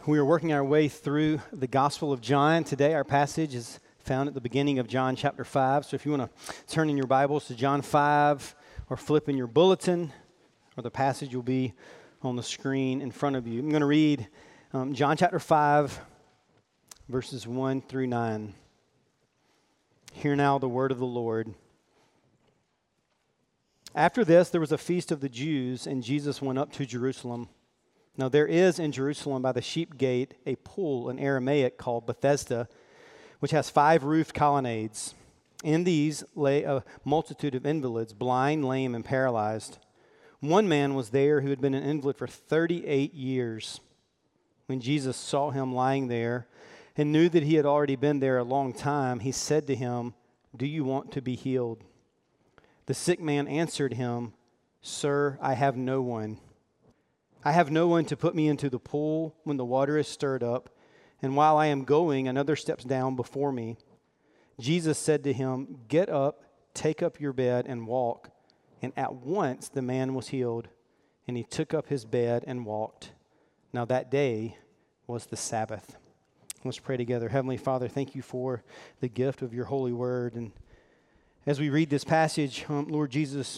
We are working our way through the Gospel of John. Today, our passage is found at the beginning of John chapter 5. So if you want to turn in your Bibles to John 5 or flip in your bulletin, or the passage will be on the screen in front of you. I'm going to read John chapter 5, verses 1 through 9. Hear now the word of the Lord. After this, there was a feast of the Jews, and Jesus went up to Jerusalem. Now there is in Jerusalem by the sheep gate a pool in Aramaic called Bethesda, which has 5 roofed colonnades. In these lay a multitude of invalids, blind, lame, and paralyzed. One man was there who had been an invalid for 38 years. When Jesus saw him lying there and knew that he had already been there a long time, he said to him, "Do you want to be healed?" The sick man answered him, "Sir, I have no one. I have no one to put me into the pool when the water is stirred up, and while I am going, another steps down before me." Jesus said to him, "Get up, take up your bed, and walk." And at once the man was healed, and he took up his bed and walked. Now that day was the Sabbath. Let's pray together. Heavenly Father, thank you for the gift of your holy word. And as we read this passage, Lord Jesus,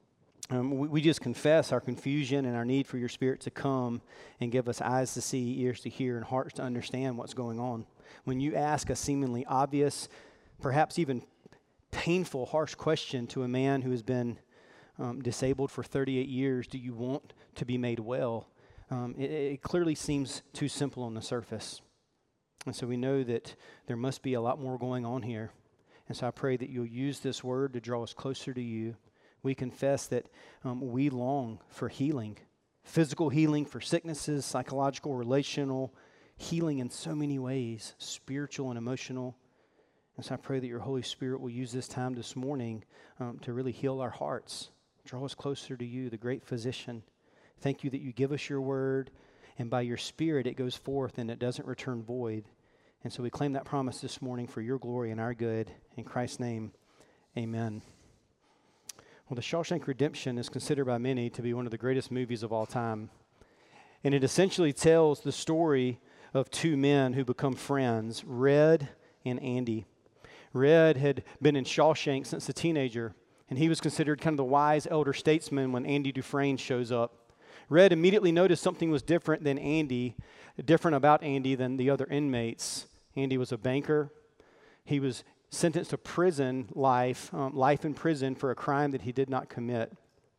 we just confess our confusion and our need for your Spirit to come and give us eyes to see, ears to hear, and hearts to understand what's going on. When you ask a seemingly obvious, perhaps even painful, harsh question to a man who has been disabled for 38 years, do you want to be made well? It clearly seems too simple on the surface. And so we know that there must be a lot more going on here. And so I pray that you'll use this word to draw us closer to you. We confess that we long for healing, physical healing for sicknesses, psychological, relational, healing in so many ways, spiritual and emotional. And so I pray that your Holy Spirit will use this time this morning to really heal our hearts, draw us closer to you, the great physician. Thank you that you give us your word, and by your Spirit it goes forth and it doesn't return void. And so we claim that promise this morning for your glory and our good. In Christ's name, amen. Well, The Shawshank Redemption is considered by many to be one of the greatest movies of all time. And it essentially tells the story of 2 men who become friends, Red and Andy. Red had been in Shawshank since a teenager, and he was considered kind of the wise elder statesman when Andy Dufresne shows up. Red immediately noticed something was different about Andy than the other inmates. Andy was a banker. He was sentenced to prison life in prison for a crime that he did not commit.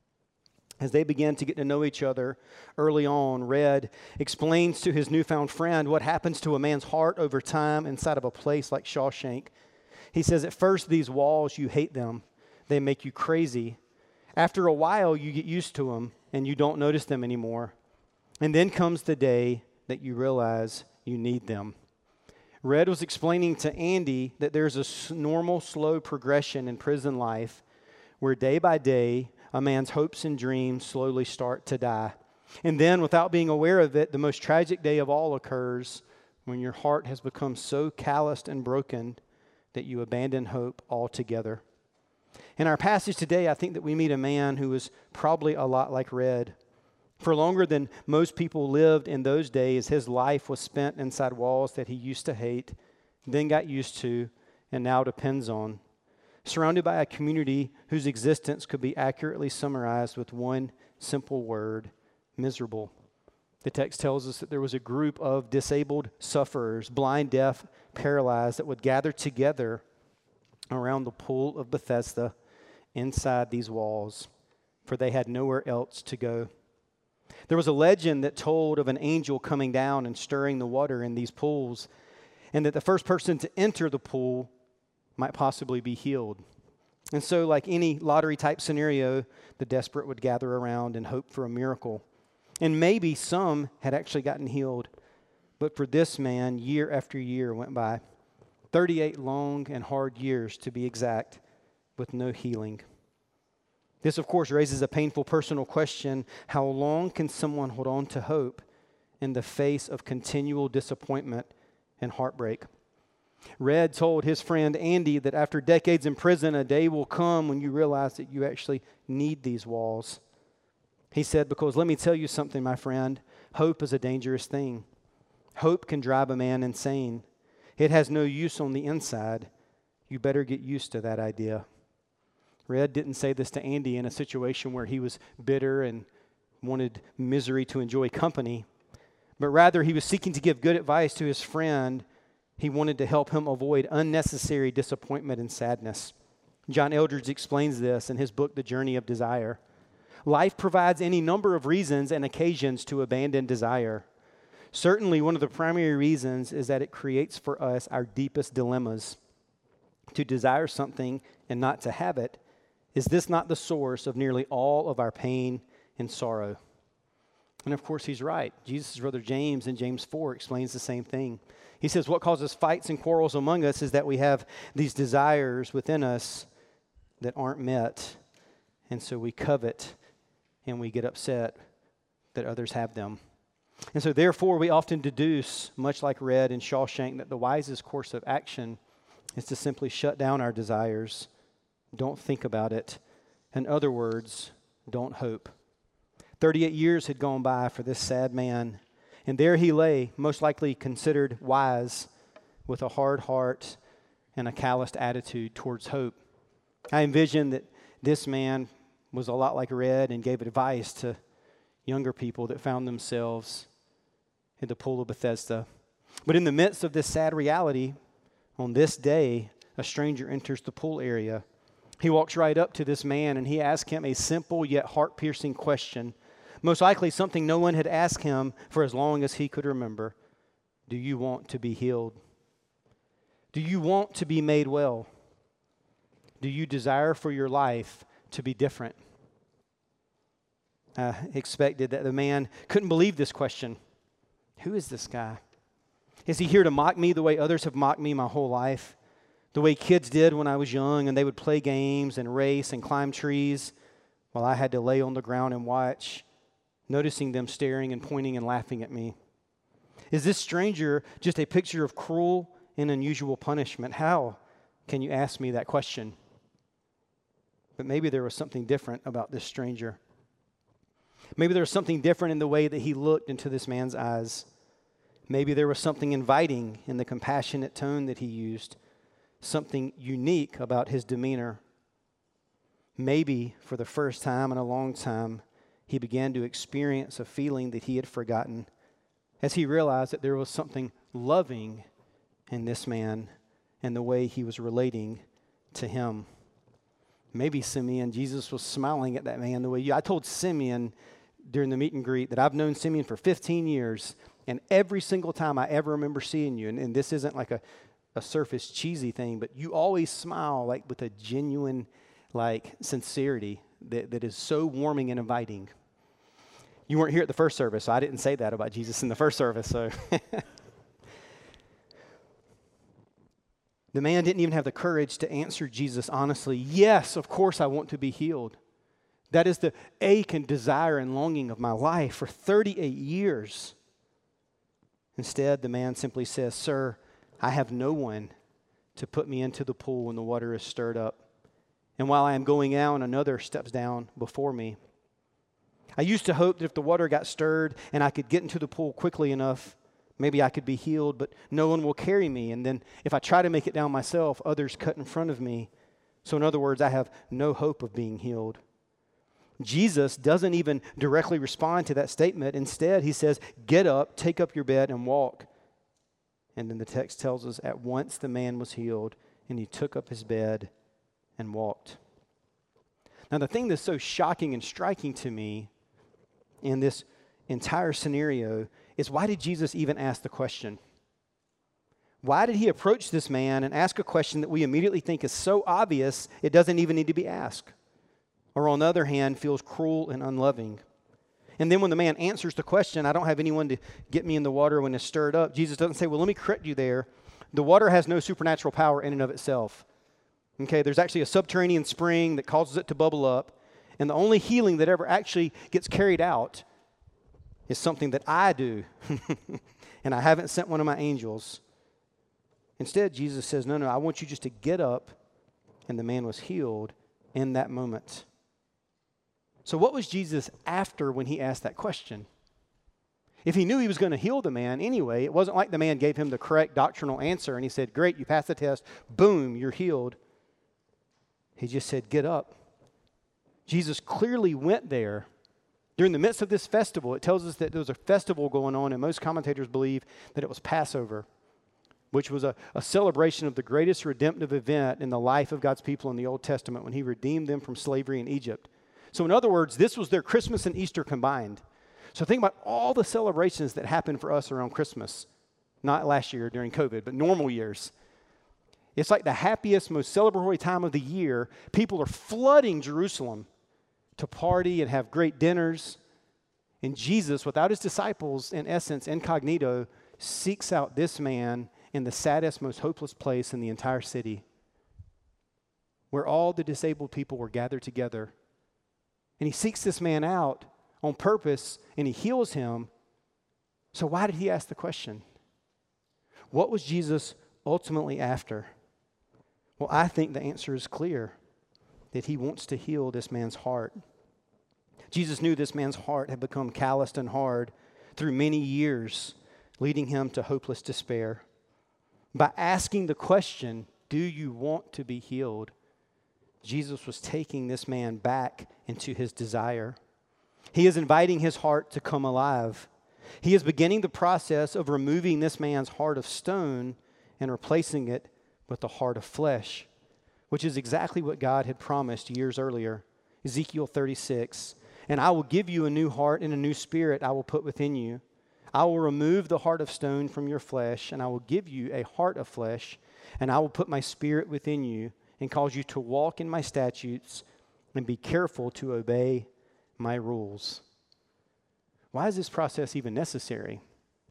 As they began to get to know each other early on, Red explains to his newfound friend what happens to a man's heart over time inside of a place like Shawshank. He says, at first, these walls, you hate them. They make you crazy. After a while, you get used to them, and you don't notice them anymore. And then comes the day that you realize you need them. Red was explaining to Andy that there's a normal, slow progression in prison life where day by day, a man's hopes and dreams slowly start to die. And then, without being aware of it, the most tragic day of all occurs when your heart has become so calloused and broken that you abandon hope altogether. In our passage today, I think that we meet a man who was probably a lot like Red. For longer than most people lived in those days, his life was spent inside walls that he used to hate, then got used to, and now depends on. Surrounded by a community whose existence could be accurately summarized with one simple word: miserable. The text tells us that there was a group of disabled sufferers, blind, deaf, paralyzed, that would gather together around the pool of Bethesda inside these walls, for they had nowhere else to go. There was a legend that told of an angel coming down and stirring the water in these pools, and that the first person to enter the pool might possibly be healed. And so, like any lottery-type scenario, the desperate would gather around and hope for a miracle. And maybe some had actually gotten healed, but for this man, year after year went by. 38 long and hard years, to be exact, with no healing. This, of course, raises a painful personal question: how long can someone hold on to hope in the face of continual disappointment and heartbreak? Red told his friend Andy that after decades in prison, a day will come when you realize that you actually need these walls. He said, because let me tell you something, my friend, hope is a dangerous thing. Hope can drive a man insane. It has no use on the inside. You better get used to that idea. Red didn't say this to Andy in a situation where he was bitter and wanted misery to enjoy company, but rather he was seeking to give good advice to his friend. He wanted to help him avoid unnecessary disappointment and sadness. John Eldredge explains this in his book, The Journey of Desire. Life provides any number of reasons and occasions to abandon desire. Certainly, one of the primary reasons is that it creates for us our deepest dilemmas. To desire something and not to have it, is this not the source of nearly all of our pain and sorrow? And of course, he's right. Jesus' brother James in James 4 explains the same thing. He says, what causes fights and quarrels among us is that we have these desires within us that aren't met. And so we covet and we get upset that others have them. And so therefore, we often deduce, much like Red and Shawshank, that the wisest course of action is to simply shut down our desires. Don't think about it. In other words, don't hope. 38 years had gone by for this sad man, and there he lay, most likely considered wise, with a hard heart and a calloused attitude towards hope. I envision that this man was a lot like Red and gave advice to younger people that found themselves in the pool of Bethesda. But in the midst of this sad reality, on this day, a stranger enters the pool area. He walks right up to this man and he asks him a simple yet heart-piercing question, most likely something no one had asked him for as long as he could remember. Do you want to be healed? Do you want to be made well? Do you desire for your life to be different? I expected that the man couldn't believe this question. Who is this guy? Is he here to mock me the way others have mocked me my whole life? The way kids did when I was young and they would play games and race and climb trees while I had to lay on the ground and watch, noticing them staring and pointing and laughing at me? Is this stranger just a picture of cruel and unusual punishment? How can you ask me that question? But maybe there was something different about this stranger. Maybe there was something different in the way that he looked into this man's eyes. Maybe there was something inviting in the compassionate tone that he used, something unique about his demeanor. Maybe for the first time in a long time, he began to experience a feeling that he had forgotten as he realized that there was something loving in this man and the way he was relating to him. Maybe Simeon, Jesus was smiling at that man the way I told Simeon during the meet and greet that I've known Simeon for 15 years, and every single time I ever remember seeing you, and this isn't like a surface cheesy thing, but you always smile like with a genuine like sincerity that is so warming and inviting. You weren't here at the first service, so I didn't say that about Jesus in the first service. So the man didn't even have the courage to answer Jesus honestly. Yes, of course I want to be healed. That is the ache and desire and longing of my life for 38 years. Instead, the man simply says, Sir, I have no one to put me into the pool when the water is stirred up. And while I am going out, another steps down before me. I used to hope that if the water got stirred and I could get into the pool quickly enough, maybe I could be healed, but no one will carry me. And then if I try to make it down myself, others cut in front of me. So in other words, I have no hope of being healed. Jesus doesn't even directly respond to that statement. Instead, he says, get up, take up your bed, and walk. And then the text tells us, at once the man was healed, and he took up his bed and walked. Now, the thing that's so shocking and striking to me in this entire scenario is, why did Jesus even ask the question? Why did he approach this man and ask a question that we immediately think is so obvious it doesn't even need to be asked? Or on the other hand, feels cruel and unloving. And then when the man answers the question, I don't have anyone to get me in the water when it's stirred up, Jesus doesn't say, well, let me correct you there. The water has no supernatural power in and of itself. Okay, there's actually a subterranean spring that causes it to bubble up. And the only healing that ever actually gets carried out is something that I do. And I haven't sent one of my angels. Instead, Jesus says, no, I want you just to get up. And the man was healed in that moment. So what was Jesus after when he asked that question? If he knew he was going to heal the man anyway, it wasn't like the man gave him the correct doctrinal answer and he said, great, you passed the test, boom, you're healed. He just said, get up. Jesus clearly went there. During the midst of this festival, it tells us that there was a festival going on, and most commentators believe that it was Passover, which was a celebration of the greatest redemptive event in the life of God's people in the Old Testament when he redeemed them from slavery in Egypt. So in other words, this was their Christmas and Easter combined. So think about all the celebrations that happen for us around Christmas. Not last year during COVID, but normal years. It's like the happiest, most celebratory time of the year. People are flooding Jerusalem to party and have great dinners. And Jesus, without his disciples, in essence, incognito, seeks out this man in the saddest, most hopeless place in the entire city, where all the disabled people were gathered together. And he seeks this man out on purpose, and he heals him. So why did he ask the question? What was Jesus ultimately after? Well, I think the answer is clear, that he wants to heal this man's heart. Jesus knew this man's heart had become calloused and hard through many years, leading him to hopeless despair. By asking the question, do you want to be healed? Jesus was taking this man back into his desire. He is inviting his heart to come alive. He is beginning the process of removing this man's heart of stone and replacing it with a heart of flesh, which is exactly what God had promised years earlier. Ezekiel 36, and I will give you a new heart and a new spirit I will put within you. I will remove the heart of stone from your flesh, and I will give you a heart of flesh, and I will put my spirit within you and cause you to walk in my statutes and be careful to obey my rules. Why is this process even necessary?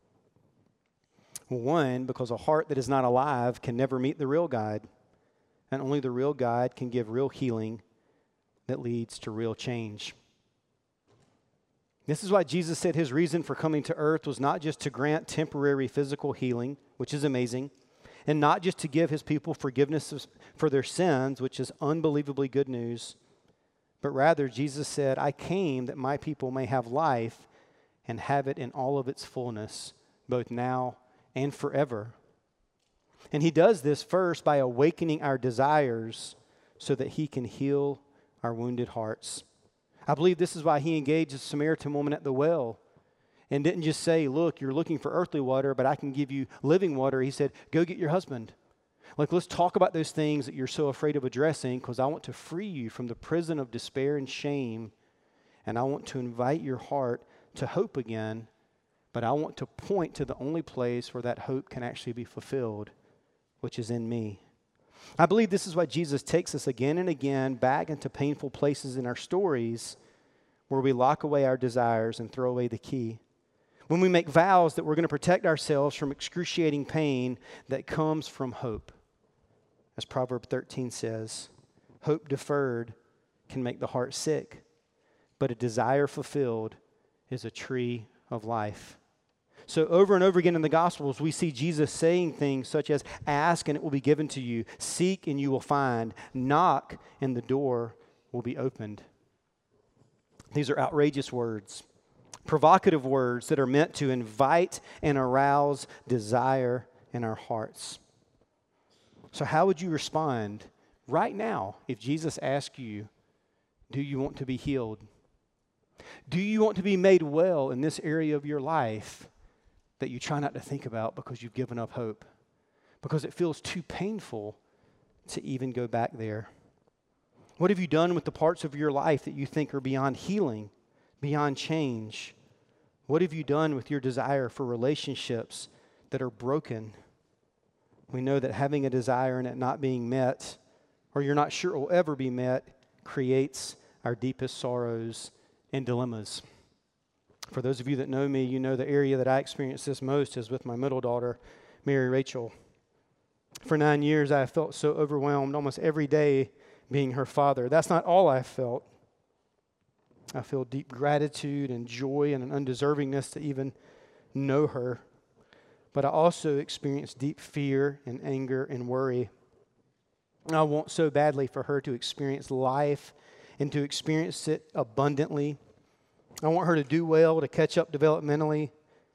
Well, one, because a heart that is not alive can never meet the real God, and only the real God can give real healing that leads to real change. This is why Jesus said his reason for coming to earth was not just to grant temporary physical healing, which is amazing, and not just to give his people forgiveness for their sins, which is unbelievably good news, but rather Jesus said, I came that my people may have life and have it in all of its fullness, both now and forever. And he does this first by awakening our desires so that he can heal our wounded hearts. I believe this is why he engaged the Samaritan woman at the well and didn't just say, look, you're looking for earthly water, but I can give you living water. He said, go get your husband. Like, let's talk about those things that you're so afraid of addressing, because I want to free you from the prison of despair and shame, and I want to invite your heart to hope again, but I want to point to the only place where that hope can actually be fulfilled, which is in me. I believe this is why Jesus takes us again and again back into painful places in our stories where we lock away our desires and throw away the key. When we make vows that we're going to protect ourselves from excruciating pain that comes from hope. As Proverbs 13 says, hope deferred can make the heart sick, but a desire fulfilled is a tree of life. So over and over again in the Gospels, we see Jesus saying things such as, ask and it will be given to you, seek and you will find, knock and the door will be opened. These are outrageous words, provocative words that are meant to invite and arouse desire in our hearts. So how would you respond right now if Jesus asked you, do you want to be healed? Do you want to be made well in this area of your life that you try not to think about because you've given up hope, because it feels too painful to even go back there? What have you done with the parts of your life that you think are beyond healing, beyond change? What have you done with your desire for relationships that are broken? We know that having a desire and it not being met, or you're not sure it will ever be met, creates our deepest sorrows and dilemmas. For those of you that know me, you know the area that I experience this most is with my middle daughter, Mary Rachel. For 9 years, I have felt so overwhelmed almost every day being her father. That's not all I've felt. I feel deep gratitude and joy and an undeservingness to even know her. But I also experience deep fear and anger and worry. And I want so badly for her to experience life and to experience it abundantly. I want her to do well, to catch up developmentally,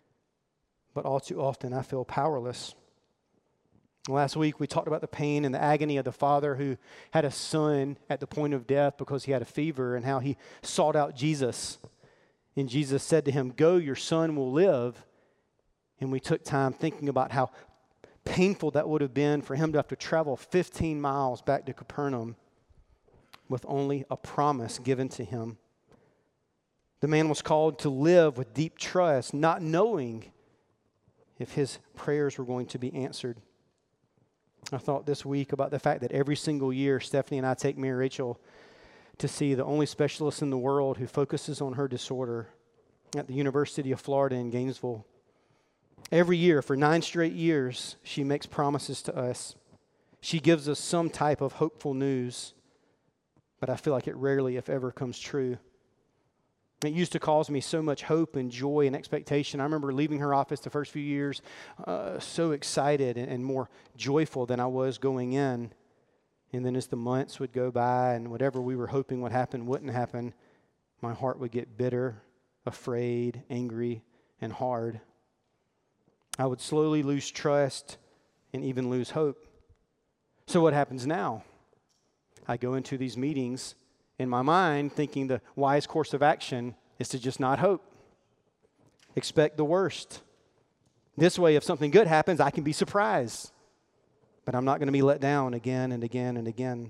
but all too often I feel powerless. Last week, we talked about the pain and the agony of the father who had a son at the point of death because he had a fever, and how he sought out Jesus. And Jesus said to him, "Go, your son will live." And we took time thinking about how painful that would have been for him to have to travel 15 miles back to Capernaum with only a promise given to him. The man was called to live with deep trust, not knowing if his prayers were going to be answered. I thought this week about the fact that every single year, Stephanie and I take Mary Rachel to see the only specialist in the world who focuses on her disorder at the University of Florida in Gainesville. Every year, for 9 straight years, she makes promises to us. She gives us some type of hopeful news, but I feel like it rarely, if ever, comes true. It used to cause me so much hope and joy and expectation. I remember leaving her office the first few years so excited and more joyful than I was going in. And then as the months would go by and whatever we were hoping would happen wouldn't happen, my heart would get bitter, afraid, angry, and hard. I would slowly lose trust and even lose hope. So what happens now? I go into these meetings in my mind thinking the wise course of action is to just not hope. Expect the worst. This way, if something good happens, I can be surprised. But I'm not going to be let down again and again and again.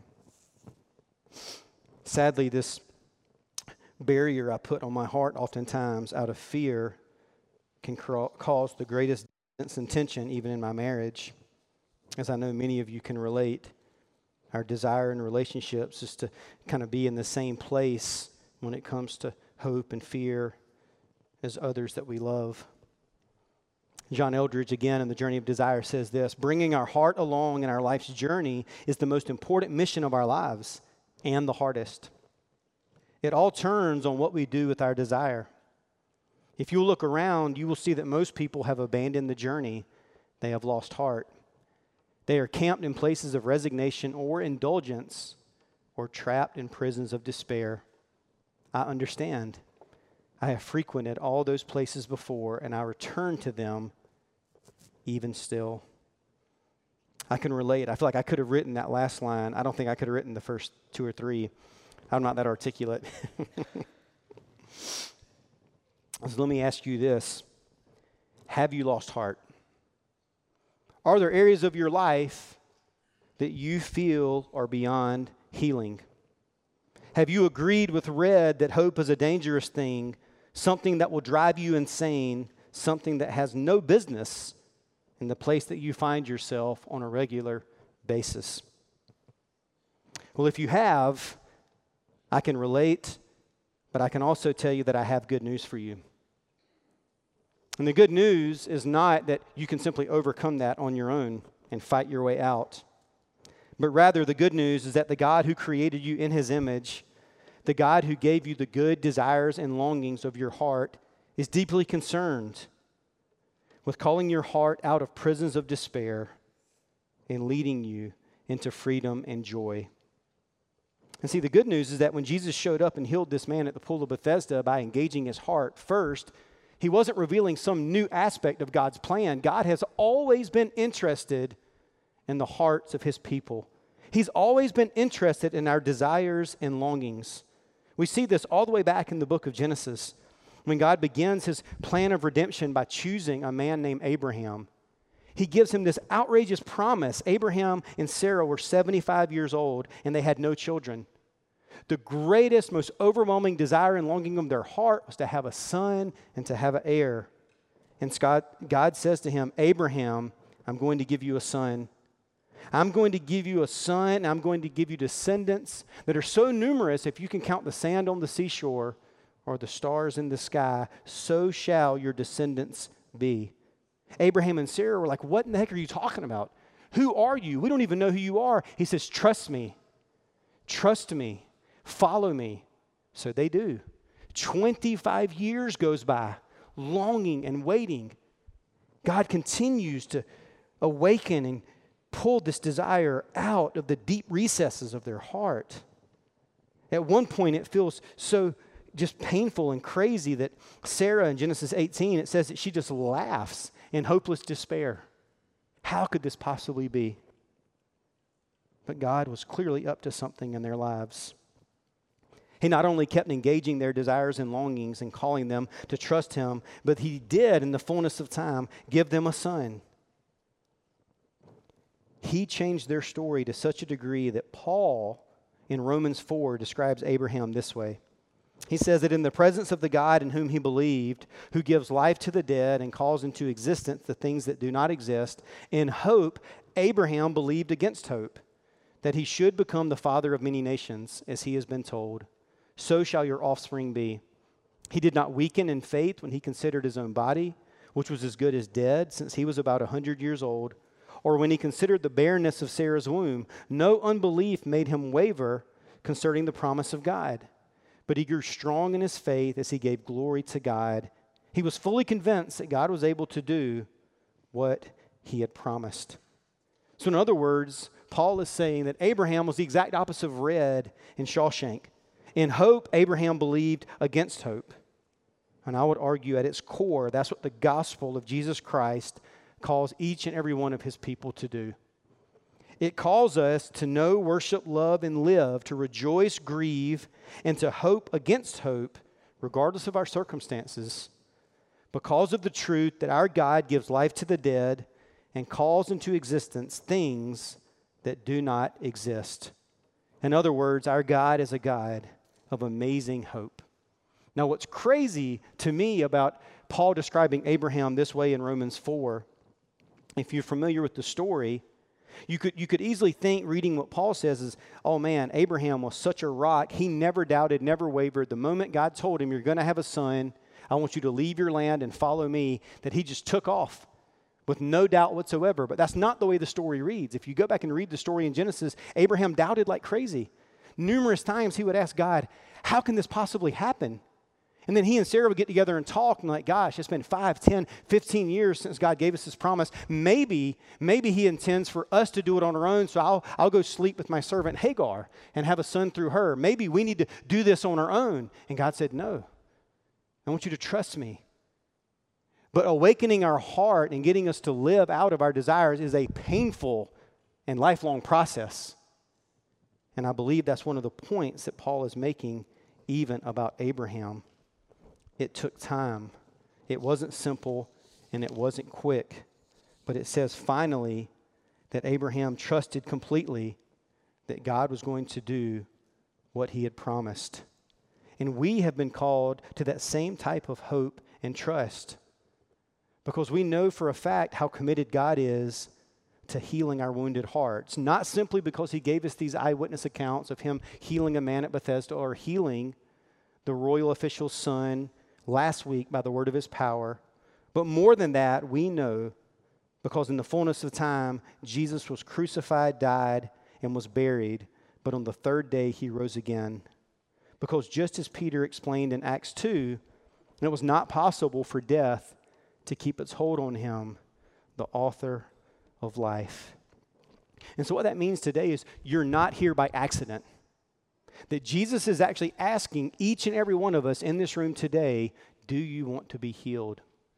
Sadly, this barrier I put on my heart oftentimes out of fear can cause the greatest distance and tension even in my marriage. As I know many of you can relate, our desire in relationships is to kind of be in the same place when it comes to hope and fear as others that we love. John Eldredge, again, in The Journey of Desire, says this: bringing our heart along in our life's journey is the most important mission of our lives and the hardest. It all turns on what we do with our desire. If you look around, you will see that most people have abandoned the journey. They have lost heart. They are camped in places of resignation or indulgence, or trapped in prisons of despair. I understand. I have frequented all those places before, and I return to them even still. I can relate. I feel like I could have written that last line. I don't think I could have written the first 2 or 3. I'm not that articulate. So let me ask you this. Have you lost heart? Are there areas of your life that you feel are beyond healing? Have you agreed with Red that hope is a dangerous thing, something that will drive you insane, something that has no business in the place that you find yourself on a regular basis? Well, if you have, I can relate, but I can also tell you that I have good news for you. And the good news is not that you can simply overcome that on your own and fight your way out. But rather, the good news is that the God who created you in His image, the God who gave you the good desires and longings of your heart, is deeply concerned with calling your heart out of prisons of despair and leading you into freedom and joy. And see, the good news is that when Jesus showed up and healed this man at the pool of Bethesda by engaging his heart first, He wasn't revealing some new aspect of God's plan. God has always been interested in the hearts of His people. He's always been interested in our desires and longings. We see this all the way back in the book of Genesis, when God begins His plan of redemption by choosing a man named Abraham. He gives him this outrageous promise. Abraham and Sarah were 75 years old, and they had no children. The greatest, most overwhelming desire and longing of their heart was to have a son and to have an heir. And God says to him, Abraham, I'm going to give you a son. I'm going to give you a son, and I'm going to give you descendants that are so numerous, if you can count the sand on the seashore or the stars in the sky, so shall your descendants be. Abraham and Sarah were like, what in the heck are you talking about? Who are you? We don't even know who you are. He says, trust me. Trust me. Follow me. So they do. 25 years goes by, longing and waiting. God continues to awaken and pull this desire out of the deep recesses of their heart. At one point, it feels so just painful and crazy that Sarah in Genesis 18, it says that she just laughs in hopeless despair. How could this possibly be? But God was clearly up to something in their lives. He not only kept engaging their desires and longings and calling them to trust him, but he did, in the fullness of time, give them a son. He changed their story to such a degree that Paul, in Romans 4, describes Abraham this way. He says that in the presence of the God in whom he believed, who gives life to the dead and calls into existence the things that do not exist, in hope, Abraham believed against hope, that he should become the father of many nations, as he has been told. So shall your offspring be. He did not weaken in faith when he considered his own body, which was as good as dead, since he was about 100 years old, or when he considered the barrenness of Sarah's womb. No unbelief made him waver concerning the promise of God, but he grew strong in his faith as he gave glory to God. He was fully convinced that God was able to do what he had promised. So in other words, Paul is saying that Abraham was the exact opposite of Red in Shawshank. In hope, Abraham believed against hope. And I would argue at its core, that's what the gospel of Jesus Christ calls each and every one of his people to do. It calls us to know, worship, love, and live, to rejoice, grieve, and to hope against hope, regardless of our circumstances, because of the truth that our God gives life to the dead and calls into existence things that do not exist. In other words, our God is a God of amazing hope. Now, what's crazy to me about Paul describing Abraham this way in Romans 4, if you're familiar with the story, you could easily think, reading what Paul says, is, oh man, Abraham was such a rock. He never doubted, never wavered. The moment God told him, you're going to have a son, I want you to leave your land and follow me, that he just took off with no doubt whatsoever. But that's not the way the story reads. If you go back and read the story in Genesis, Abraham doubted like crazy. Numerous times he would ask God, how can this possibly happen? And then he and Sarah would get together and talk and like, gosh, it's been 5, 10, 15 years since God gave us this promise. Maybe he intends for us to do it on our own, so I'll go sleep with my servant Hagar and have a son through her. Maybe we need to do this on our own. And God said, no, I want you to trust me. But awakening our heart and getting us to live out of our desires is a painful and lifelong process. And I believe that's one of the points that Paul is making even about Abraham. It took time. It wasn't simple and it wasn't quick. But it says finally that Abraham trusted completely that God was going to do what he had promised. And we have been called to that same type of hope and trust because we know for a fact how committed God is to healing our wounded hearts. Not simply because he gave us these eyewitness accounts of him healing a man at Bethesda or healing the royal official's son last week by the word of his power. But more than that, we know because in the fullness of time, Jesus was crucified, died, and was buried. But on the third day, he rose again. Because just as Peter explained in Acts 2, it was not possible for death to keep its hold on him, the author of life. And so what that means today is you're not here by accident. That Jesus is actually asking each and every one of us in this room today, do you want to be healed?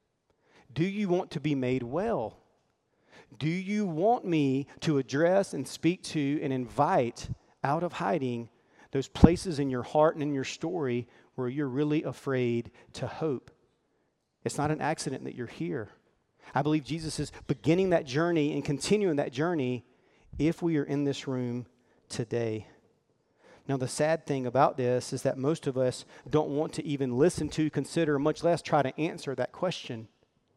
Do you want to be made well? Do you want me to address and speak to and invite out of hiding those places in your heart and in your story where you're really afraid to hope? It's not an accident that you're here. I believe Jesus is beginning that journey and continuing that journey if we are in this room today. Now, the sad thing about this is that most of us don't want to even listen to, consider, much less try to answer that question.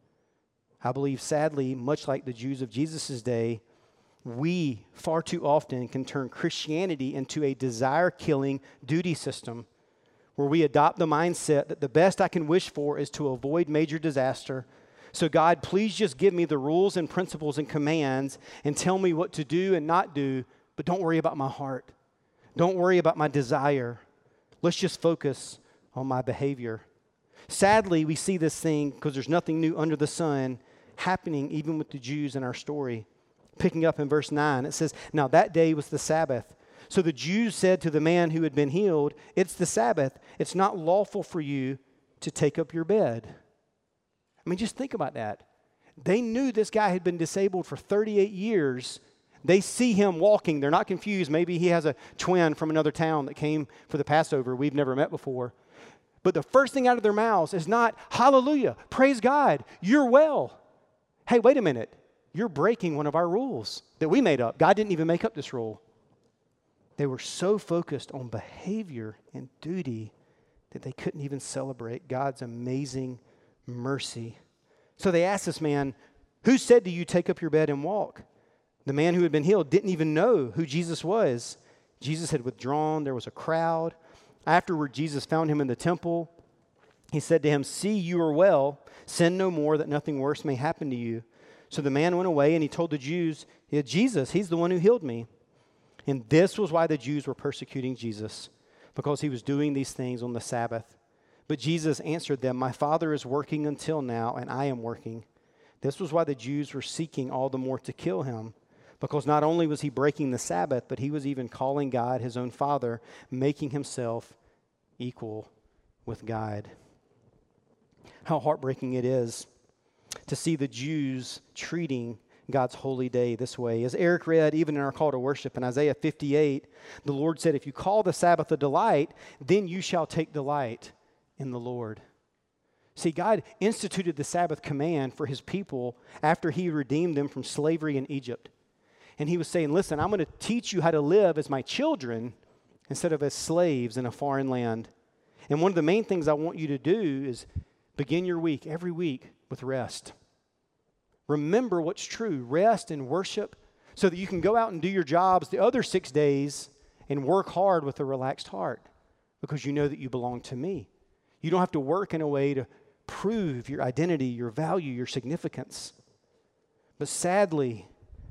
I believe, sadly, much like the Jews of Jesus' day, we far too often can turn Christianity into a desire-killing duty system where we adopt the mindset that the best I can wish for is to avoid major disaster. So God, please just give me the rules and principles and commands and tell me what to do and not do, but don't worry about my heart. Don't worry about my desire. Let's just focus on my behavior. Sadly, we see this thing, because there's nothing new under the sun, happening even with the Jews in our story. Picking up in verse 9, it says, now that day was the Sabbath. So the Jews said to the man who had been healed, it's the Sabbath. It's not lawful for you to take up your bed. I mean, just think about that. They knew this guy had been disabled for 38 years. They see him walking. They're not confused. Maybe he has a twin from another town that came for the Passover we've never met before. But the first thing out of their mouths is not, hallelujah, praise God, you're well. Hey, wait a minute. You're breaking one of our rules that we made up. God didn't even make up this rule. They were so focused on behavior and duty that they couldn't even celebrate God's amazing mercy. So they asked this man, who said to you, take up your bed and walk? The man who had been healed didn't even know who Jesus was. Jesus had withdrawn. There was a crowd. Afterward, Jesus found him in the temple. He said to him, see, you are well. Sin no more, that nothing worse may happen to you. So the man went away, and he told the Jews, yeah, Jesus, he's the one who healed me. And this was why the Jews were persecuting Jesus, because he was doing these things on the Sabbath. But Jesus answered them, my Father is working until now, and I am working. This was why the Jews were seeking all the more to kill him, because not only was he breaking the Sabbath, but he was even calling God his own Father, making himself equal with God. How heartbreaking it is to see the Jews treating God's holy day this way. As Eric read, even in our call to worship in Isaiah 58, the Lord said, if you call the Sabbath a delight, then you shall take delight in the Lord. See, God instituted the Sabbath command for his people after he redeemed them from slavery in Egypt. And he was saying, listen, I'm going to teach you how to live as my children instead of as slaves in a foreign land. And one of the main things I want you to do is begin your week, every week, with rest. Remember what's true, rest and worship, so that you can go out and do your jobs the other 6 days and work hard with a relaxed heart, because you know that you belong to me. You don't have to work in a way to prove your identity, your value, your significance. But sadly,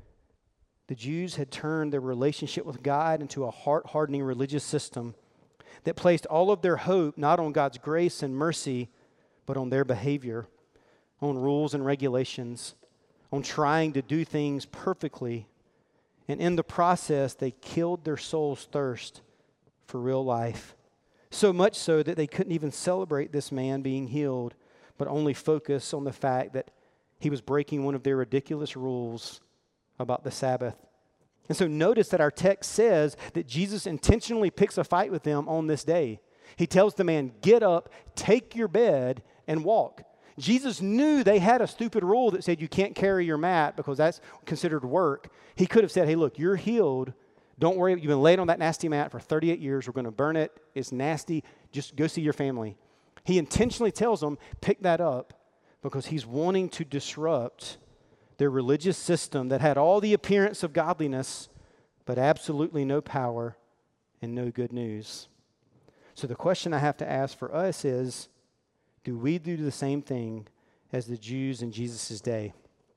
the Jews had turned their relationship with God into a heart-hardening religious system that placed all of their hope not on God's grace and mercy, but on their behavior, on rules and regulations, on trying to do things perfectly. And in the process, they killed their soul's thirst for real life. So much so that they couldn't even celebrate this man being healed, but only focus on the fact that he was breaking one of their ridiculous rules about the Sabbath. And so notice that our text says that Jesus intentionally picks a fight with them on this day. He tells the man, get up, take your bed, and walk. Jesus knew they had a stupid rule that said you can't carry your mat because that's considered work. He could have said, hey, look, you're healed. Don't worry. You've been laid on that nasty mat for 38 years. We're going to burn it. It's nasty. Just go see your family. He intentionally tells them, pick that up, because he's wanting to disrupt their religious system that had all the appearance of godliness, but absolutely no power and no good news. So the question I have to ask for us is, do we do the same thing as the Jews in Jesus' day?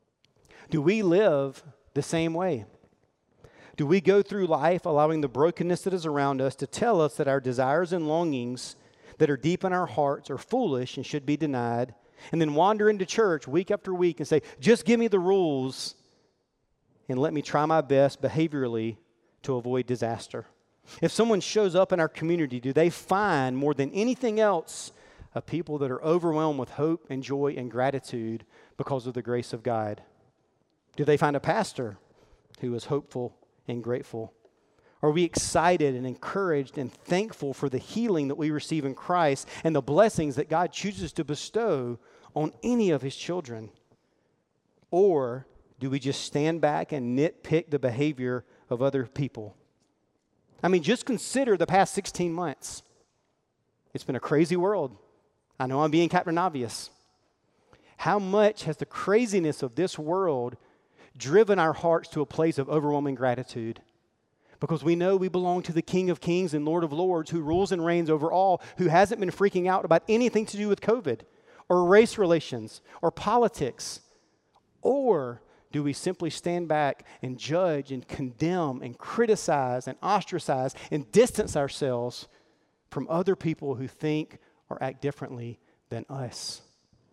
Do we live the same way? Do we go through life allowing the brokenness that is around us to tell us that our desires and longings that are deep in our hearts are foolish and should be denied, and then wander into church week after week and say, just give me the rules and let me try my best behaviorally to avoid disaster? If someone shows up in our community, do they find more than anything else a people that are overwhelmed with hope and joy and gratitude because of the grace of God? Do they find a pastor who is hopeful and grateful? Are we excited and encouraged and thankful for the healing that we receive in Christ and the blessings that God chooses to bestow on any of his children? Or do we just stand back and nitpick the behavior of other people? I mean, just consider the past 16 months. It's been a crazy world. I know I'm being Captain Obvious. How much has the craziness of this world driven our hearts to a place of overwhelming gratitude? Because we know we belong to the King of Kings and Lord of Lords, who rules and reigns over all, who hasn't been freaking out about anything to do with COVID or race relations or politics. Or do we simply stand back and judge and condemn and criticize and ostracize and distance ourselves from other people who think or act differently than us?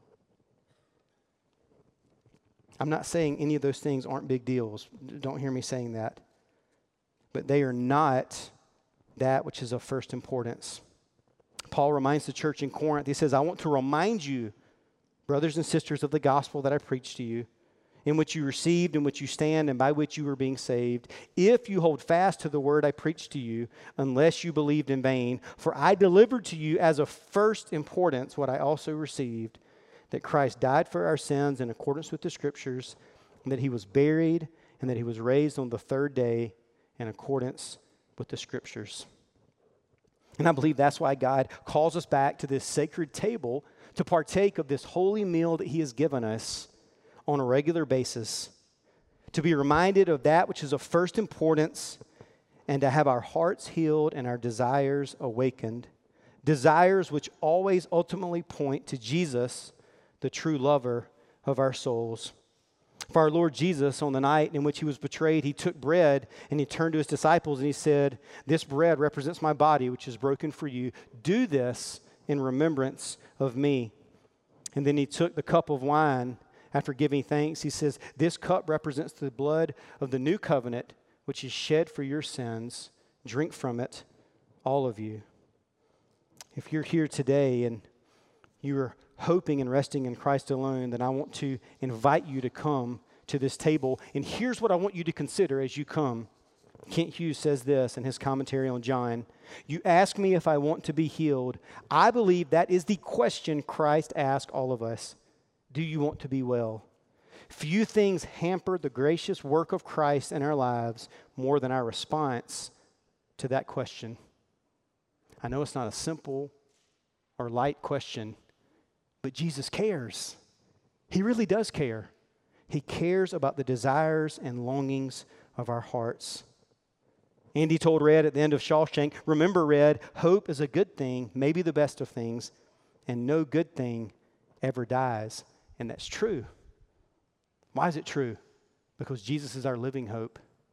I'm not saying any of those things aren't big deals. Don't hear me saying that. But they are not that which is of first importance. Paul reminds the church in Corinth, he says, I want to remind you, brothers and sisters of the gospel that I preached to you, in which you received, in which you stand, and by which you are being saved, if you hold fast to the word I preached to you, unless you believed in vain. For I delivered to you as of first importance what I also received, that Christ died for our sins in accordance with the Scriptures, and that he was buried, and that he was raised on the third day in accordance with the Scriptures. And I believe that's why God calls us back to this sacred table to partake of this holy meal that he has given us on a regular basis, to be reminded of that which is of first importance, and to have our hearts healed and our desires awakened, desires which always ultimately point to Jesus, the true lover of our souls. For our Lord Jesus, on the night in which he was betrayed, he took bread and he turned to his disciples and he said, "This bread represents my body, which is broken for you. Do this in remembrance of me." And then he took the cup of wine. After giving thanks, he says, "This cup represents the blood of the new covenant, which is shed for your sins. Drink from it, all of you." If you're here today and you are hoping and resting in Christ alone, then I want to invite you to come to this table. And here's what I want you to consider as you come. Kent Hughes says this in his commentary on John. "You ask me if I want to be healed. I believe that is the question Christ asked all of us. Do you want to be well? Few things hamper the gracious work of Christ in our lives more than our response to that question." I know it's not a simple or light question, but Jesus cares. He really does care. He cares about the desires and longings of our hearts. Andy told Red at the end of Shawshank, "Remember, Red, hope is a good thing, maybe the best of things, and no good thing ever dies." And that's true. Why is it true? Because Jesus is our living hope.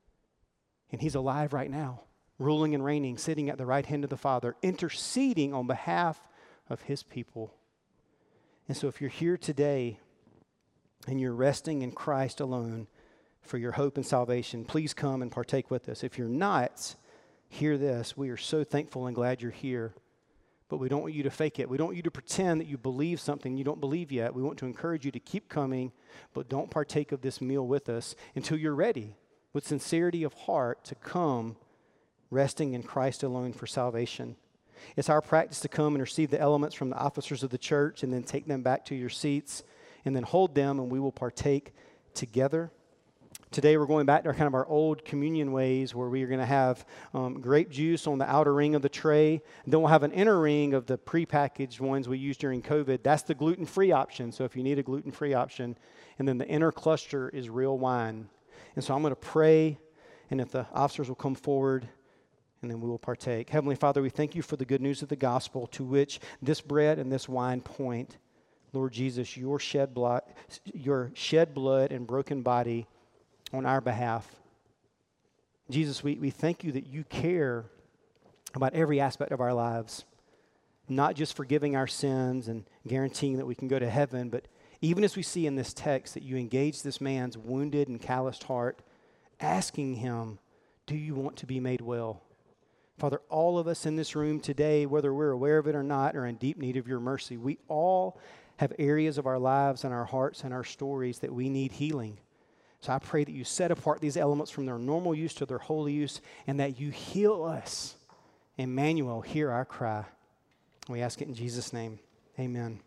And he's alive right now, ruling and reigning, sitting at the right hand of the Father, interceding on behalf of his people. And so if you're here today and you're resting in Christ alone for your hope and salvation, please come and partake with us. If you're not, hear this. We are so thankful and glad you're here. But we don't want you to fake it. We don't want you to pretend that you believe something you don't believe yet. We want to encourage you to keep coming, but don't partake of this meal with us until you're ready, with sincerity of heart, to come resting in Christ alone for salvation. It's our practice to come and receive the elements from the officers of the church and then take them back to your seats and then hold them, and we will partake together. Today we're going back to our old communion ways, where we are going to have grape juice on the outer ring of the tray. And then we'll have an inner ring of the prepackaged ones we used during COVID. That's the gluten-free option, so if you need a gluten-free option. And then the inner cluster is real wine. And so I'm going to pray, and if the officers will come forward, and then we will partake. Heavenly Father, we thank you for the good news of the gospel, to which this bread and this wine point. Lord Jesus, your shed blood and broken body on our behalf. Jesus, we thank you that you care about every aspect of our lives, not just forgiving our sins and guaranteeing that we can go to heaven, but even as we see in this text that you engage this man's wounded and calloused heart, asking him, "Do you want to be made well?" Father, all of us in this room today, whether we're aware of it or not, are in deep need of your mercy. We all have areas of our lives and our hearts and our stories that we need healing. So I pray that you set apart these elements from their normal use to their holy use, and that you heal us. Emmanuel, hear our cry. We ask it in Jesus' name. Amen.